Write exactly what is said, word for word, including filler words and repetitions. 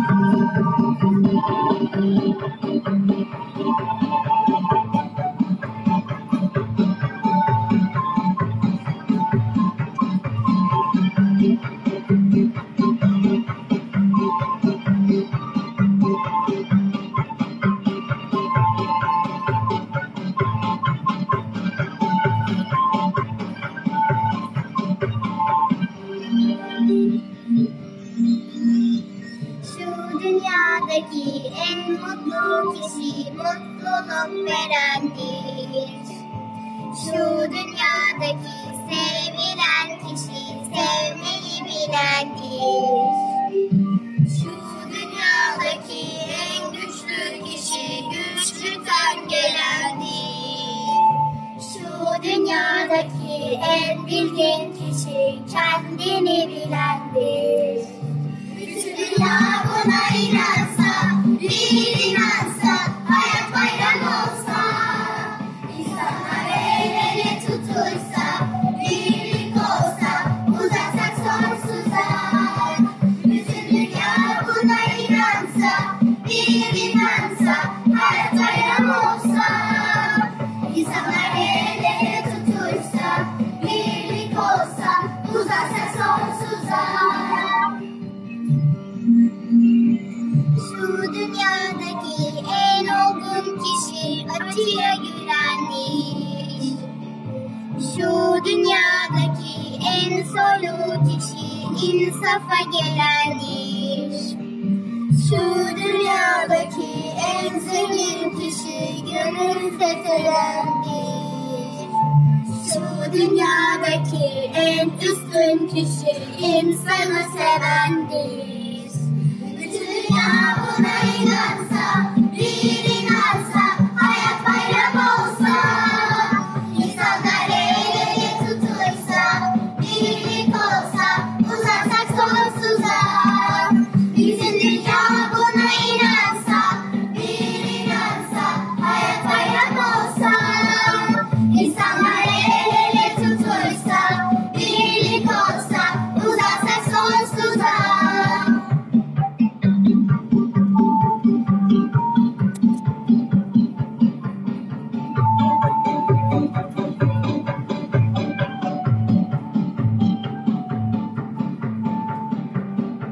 Dünyadaki en mutlu kişi mutluluk verendir. Şu dünyadaki sevilen kişi sevmeyi bilendir. Şu dünyadaki en güçlü kişi güçlükten gelendir. Şu dünyadaki en bilgin kişi kendini bilendir. Bütün dünya buna inansa, bir inansa, hayat bayram olsa, insanlar el ele tutulsa, birlik olsa, uzaksak sonsuza. Bütün dünya buna inansa, bir inansa, hayat bayram olsa, insanlar el ele tutulsa, birlik olsa, uzaksak sonsuza. Şu dünyadaki en olgun kişi acıya gülendir. Şu dünyadaki en soylu kişi insafa gelendir. Şu dünyadaki en zengin kişi gönül fethedendir. Şu dünyadaki en üstün kişi insanı sevendir. Bütün dünya buna inansa, bir